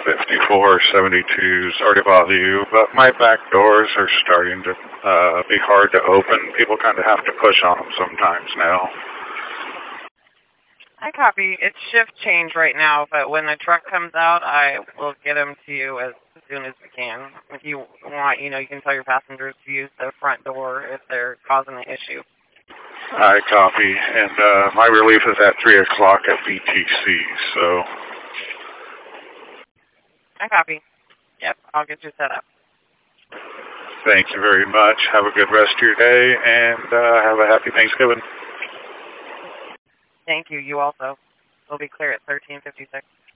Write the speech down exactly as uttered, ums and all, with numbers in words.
fifty-four seventy-two. Sorry to bother you, but my back doors are starting to uh, be hard to open. People kind of have to push on them sometimes now. I copy. It's shift change right now, but when the truck comes out, I will get them to you as soon as we can. If you want, you know, you can tell your passengers to use the front door if they're causing the issue. I copy, and uh, my relief is at three o'clock at B T C, so... I copy. Yep, I'll get you set up. Thank you very much. Have a good rest of your day, and uh, have a happy Thanksgiving. Thank you. You also. We'll be clear at thirteen fifty-six.